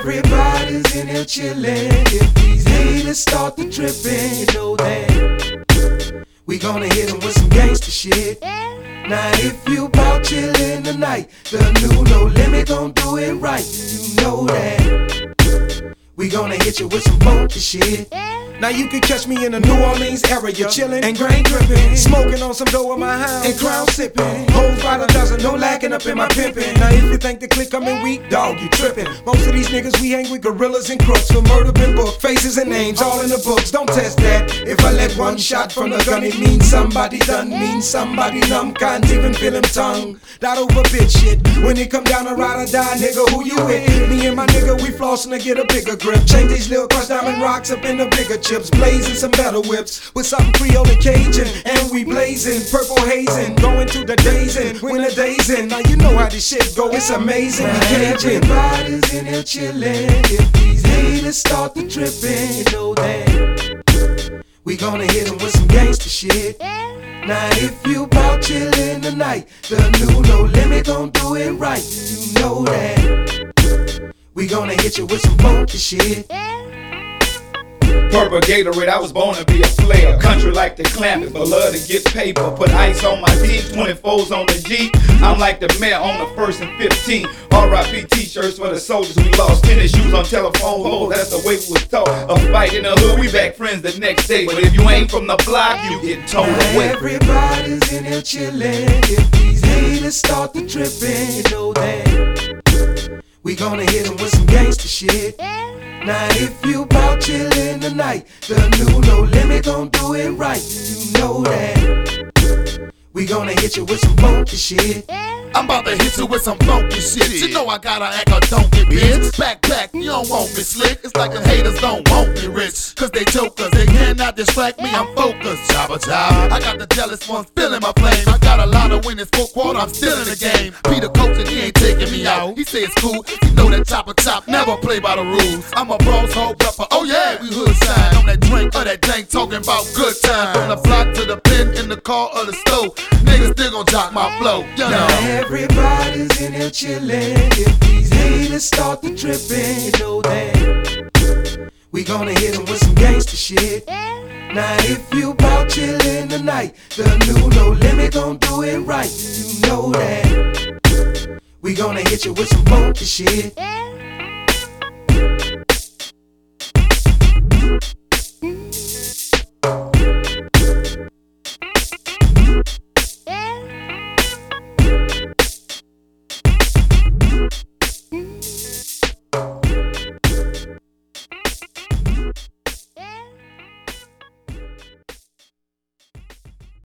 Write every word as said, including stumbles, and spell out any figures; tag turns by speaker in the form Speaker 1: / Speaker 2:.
Speaker 1: everybody's in here chillin'. If these haters start to trippin', you know that we gonna hit them with some gangsta shit. Now if you bout chillin' tonight, the new No Limit gon' do it right. You know that we gonna hit you with some funky shit. Now you can catch me in the New Orleans area, chillin' and grain drippin', smoking on some dough in my house and crown sippin'. Hoes by the dozen, no lacking up in my pimpin'. Now if you think the clique coming weak, dog, you trippin'. Most of these niggas we hang with gorillas and crooks, for murder been booked, faces and names all in the books. Don't test that. If I let one shot from the gun, it means somebody done, means somebody numb, can't even feel him tongue. That over bitch shit. When it come down to ride or die, nigga, who you with? Me and my nigga, we flossin' to get a bigger grip. Change these little crushed diamond rocks up in the bigger chips, blazing some metal whips with something Creole and Cajun, and we blazing, purple hazing, going to the days in, when the days in. Now you know how this shit go, it's amazing. We Cajun. Everybody's in here chillin'. If these haters start to trippin', you know that we gonna hit them with some gangsta shit. Now if you bout chillin' tonight, the new No Limit gon' do it right. You know that we gonna hit you with some funky shit.
Speaker 2: Purple Gatorade, I was born to be a player. Country like to clamp it, but love to get paper. Put ice on my teeth, twenty-fours on the Jeep. I'm like the mayor on the first and fifteenth. R I P t-shirts for the soldiers we lost. Tennis shoes on telephone poles, that's the way we was taught. A fight in the hood, we back friends the next day. But if you ain't from the block, you get told away.
Speaker 1: Everybody's in here chillin'. If these haters start to trippin', you know that we gonna hit them with some gangsta shit. Now if you bout chillin' tonight, the new No Limit gon' do it right. You know that we gonna hit you with some funky shit.
Speaker 3: I'm about to hit you with some funky shit. You know I gotta act a donkey, bitch. Back, back, you don't want me slick. It's like the haters don't want me rich. Cause they jokers, they cannot distract me, I'm focused. Jabba job. I got the jealous ones feeling my flame. I got a lot of winners, full quarter, I'm still in the game. Peter Coach and he ain't taking me out. He say it's cool, you know that chopper chop, never play by the rules. I'm a boss, hoe rapper, oh yeah, we hood shine. On that drink or that dank, talking about good time. From the block to the pen, in the car or the stove. Niggas still gon' jock my flow, you know.
Speaker 1: Everybody's in here chillin'. If these haters start to trippin', you know that we gonna hit them with some gangsta shit. Now if you bout chillin' tonight, the new No Limit gon' do it right. You know that we gonna hit you with some funky shit.